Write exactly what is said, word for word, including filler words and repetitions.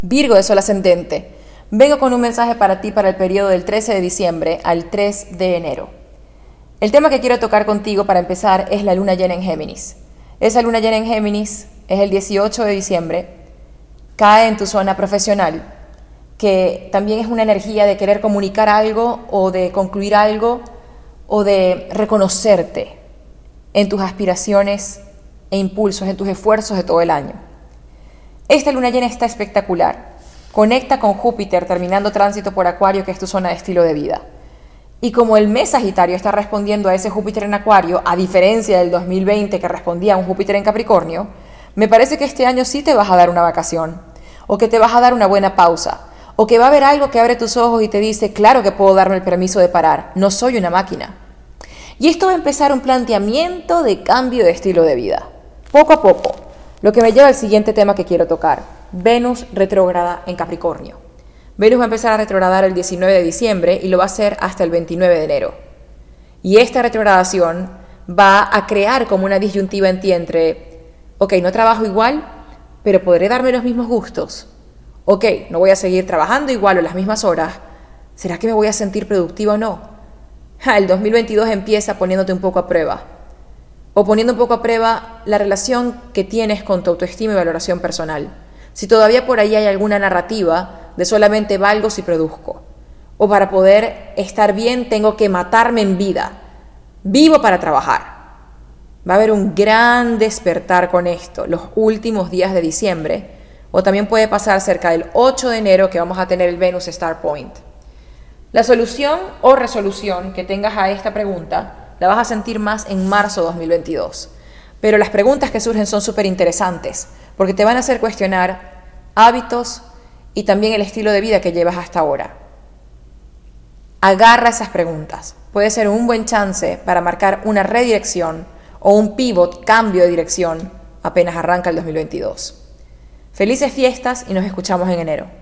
Virgo de Sol ascendente, vengo con un mensaje para ti para el periodo del trece de diciembre al tres de enero. El tema que quiero tocar contigo para empezar es la luna llena en Géminis. Esa luna llena en Géminis es el dieciocho de diciembre, cae en tu zona profesional, que también es una energía de querer comunicar algo o de concluir algo o de reconocerte en tus aspiraciones e impulsos, en tus esfuerzos de todo el año. Esta luna llena está espectacular. Conecta con Júpiter terminando tránsito por Acuario, que es tu zona de estilo de vida. Y como el mes Sagitario está respondiendo a ese Júpiter en Acuario, a diferencia del dos mil veinte que respondía a un Júpiter en Capricornio, me parece que este año sí te vas a dar una vacación, o que te vas a dar una buena pausa, o que va a haber algo que abre tus ojos y te dice, claro que puedo darme el permiso de parar, no soy una máquina. Y esto va a empezar un planteamiento de cambio de estilo de vida, poco a poco. Lo que me lleva al siguiente tema que quiero tocar, Venus retrógrada en Capricornio. Venus va a empezar a retrogradar el diecinueve de diciembre y lo va a hacer hasta el veintinueve de enero. Y esta retrogradación va a crear como una disyuntiva en ti entre, ok, no trabajo igual, pero podré darme los mismos gustos. Ok, no voy a seguir trabajando igual o las mismas horas. ¿Será que me voy a sentir productiva o no? Ja, el dos mil veintidós empieza poniéndote un poco a prueba. O poniendo un poco a prueba la relación que tienes con tu autoestima y valoración personal. Si todavía por ahí hay alguna narrativa de solamente valgo si produzco. O para poder estar bien tengo que matarme en vida. Vivo para trabajar. Va a haber un gran despertar con esto los últimos días de diciembre. O también puede pasar cerca del ocho de enero que vamos a tener el Venus Star Point. La solución o resolución que tengas a esta pregunta la vas a sentir más en marzo de dos mil veintidós. Pero las preguntas que surgen son súper interesantes porque te van a hacer cuestionar hábitos y también el estilo de vida que llevas hasta ahora. Agarra esas preguntas. Puede ser un buen chance para marcar una redirección o un pivot, cambio de dirección, apenas arranca el dos mil veintidós. Felices fiestas y nos escuchamos en enero.